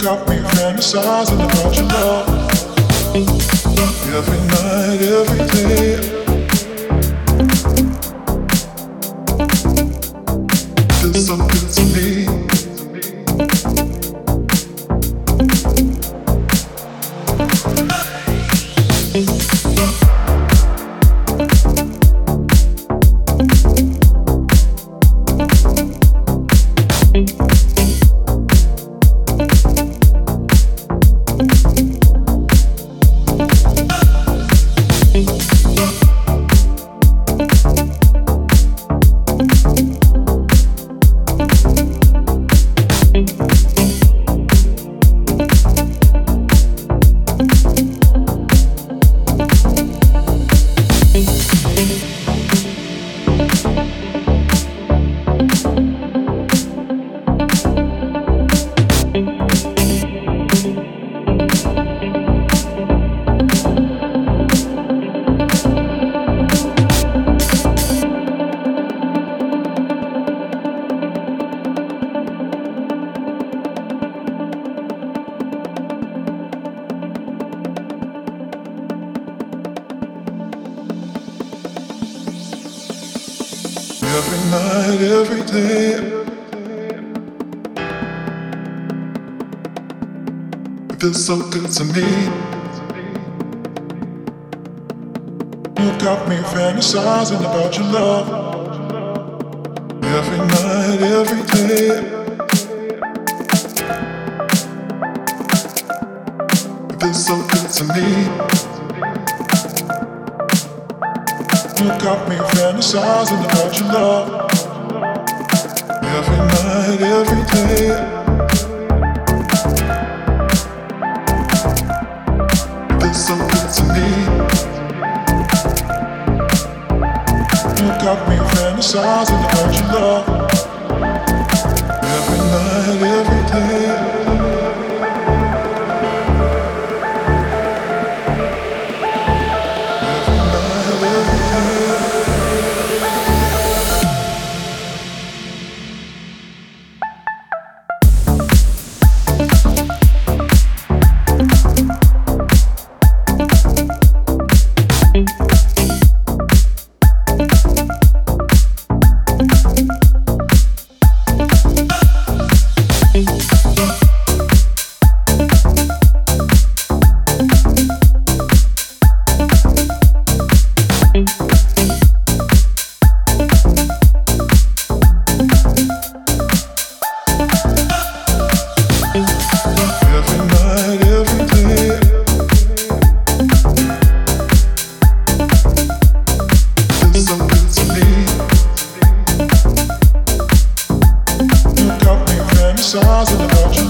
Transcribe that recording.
got me fantasizing about your love. Every night, every day. Feels so good to me. Every night, every day. It feels so good to me. You got me fantasizing about your love. Every night, every day. It feels so good to me. You got me fantasizing about your love. Every night, every day. It feels so good to me. You got me fantasizing about your love. Every night, every day. Fantasizing about you.